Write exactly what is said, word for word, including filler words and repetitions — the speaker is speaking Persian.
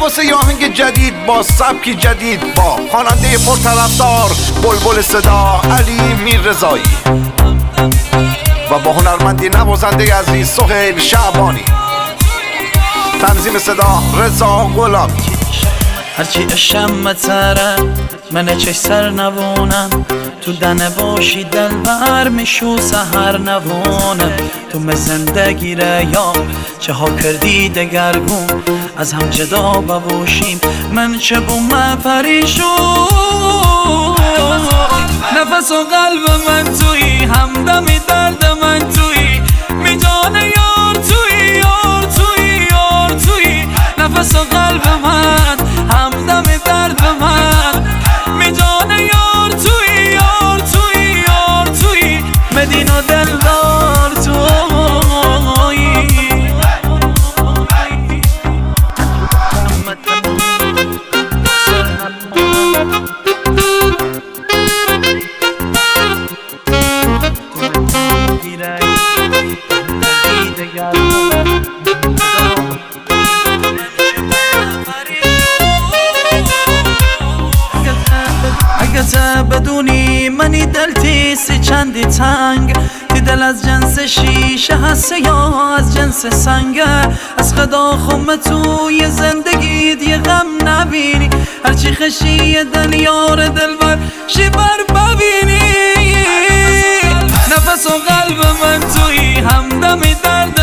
واسه یه آهنگ جدید با سبکی جدید با خواننده پرطرفدار بلبل صدا علی میررضایی و با هنرمندی نوازنده عزیز سهیل شعبانی. تنظیم صدا رضا غلامی. هرچی اشم تره من چش سر نوونم تو دنه باشی دلبر میشو سهر نوونم تو من زندگی یا چه ها کردی دگرگون از هم جدا بباشیم من چه بوم پریشون نفس و قلب من توی همدمی درد من توی میدانه یار توی یار توی یار توی نفس و قلب من همدم درد من میدانه یار توی یار توی یار توی مدین و دلدار توی اگه بدونی منی دلتی سی چندی تنگ تی دل از جنس شیشه هست یا از جنس سنگه از خدا خم توی زندگیت یه غم نبینی هرچی خشی دنیار دلبر شیبر ببینی نفس و قلب من توی همدمی درد